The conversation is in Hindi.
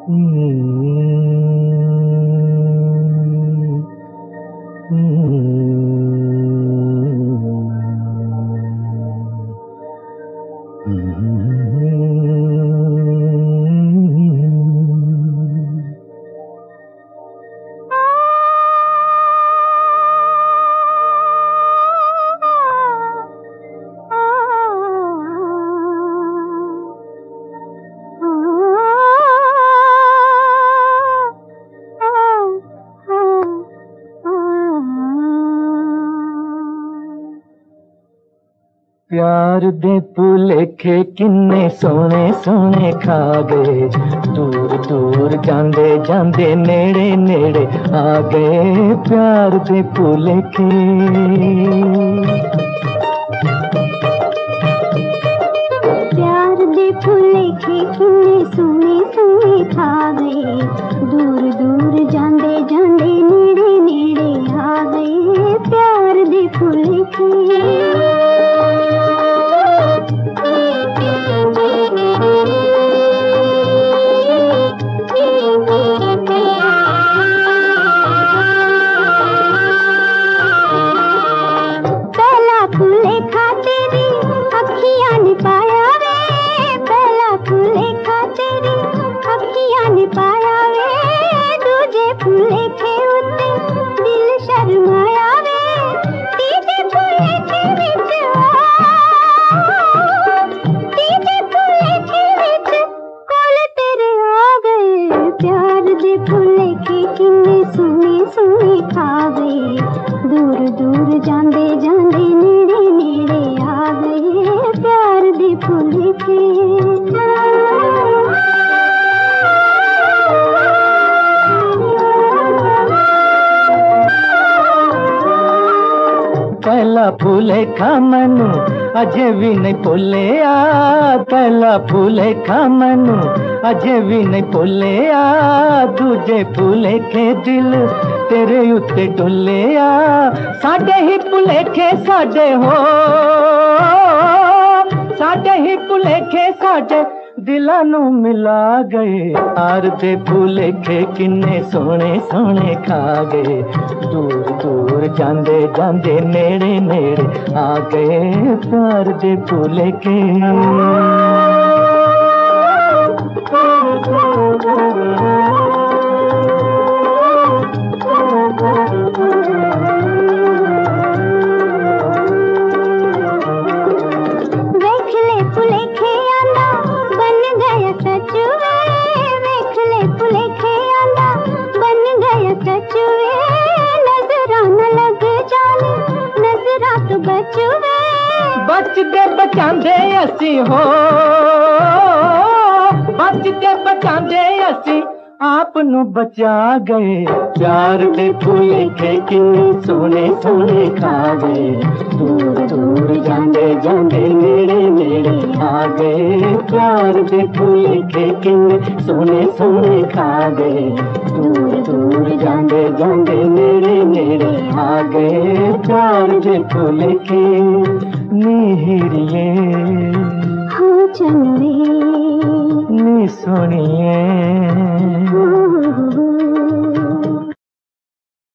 प्यार दे भुलेखे किन्ने सोने सोने खा गए, दूर दूर जांदे जांदे नेड़े नेड़े आ गए। प्यार दे भुलेखे प्यार दे भुलेखे किन्ने सोने सोने खा गए, दूर दूर जांदे जांदे नेड़े नेड़े आ गए। प्यार दे भुलेखे दूर दूर जांदे जांदे नेड़े नेड़े आ गए। प्यार दे भुलेखे पहला भुलेखा मैनू अजे भी नहीं भुलिया, पहला भुलेखा मैनू अजे भी नहीं भुलिया। दूजे भुलेखे दिल तेरे उत्ते डुलिया, साडे ही भुलेखे साडे हो, साडे ही भुलेखे साडे दिलां नू मिला गए। प्यार दे भुलेखे किन्ने सोने सोने खा गए, दूर दूर जांदे जांदे नेड़े नेड़े आ गए। प्यार दे भुलेखे बचते बचांदे असी हो, बचते बचांदे असी आप नू बचा गए। प्यार दे भुलेखे किन्ने सोने सोने खा गए, दूर दूर जांदे जांदे नेड़े नेड़े आ गए। प्यार दे भुलेखे किन्ने सोने सोने खा गए, दूर दूर जांदे जांदे नेड़े नेड़े आ गए। प्यार दे भुलेखे नीहिरिए हाँ चंदे नी सोनिए